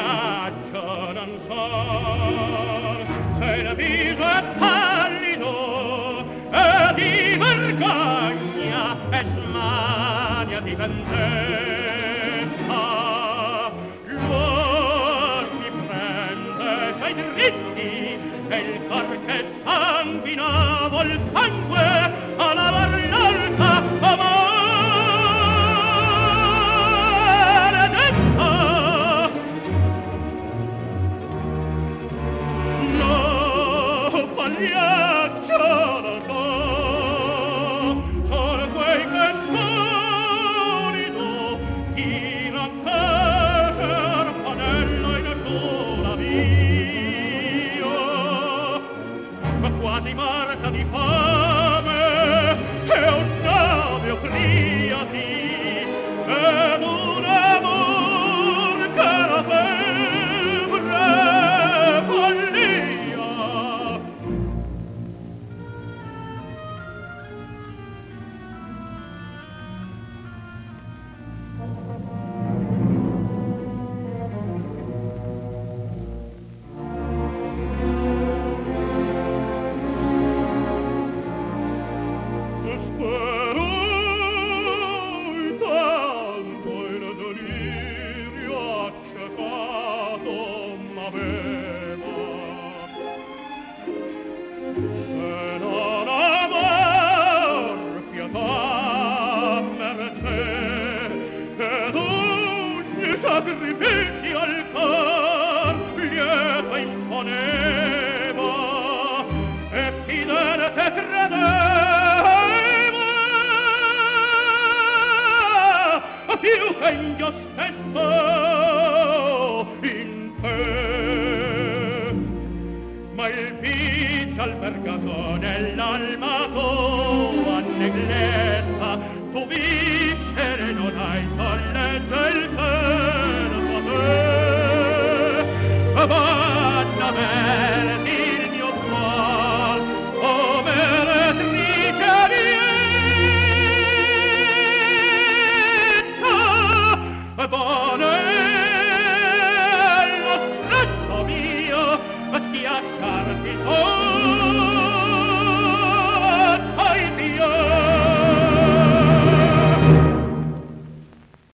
viaggio non so, se il viso è pallido e di vergogna e smania di vendetta, l'uor mi prende sei dritti e il cor che sanguina vuol sangue a lavar l'alta amore. Pagliaccio lo so, sono quei che solido in attesa panello in sola via, ma quasi morta di fame e un nome obriati ed un amor che la febbre follia. Sacrifici al cor lieto imponeva e fidele te credeva più che in Dio stesso in te, ma il vizio albergato nell'alma tua negletta tu vivi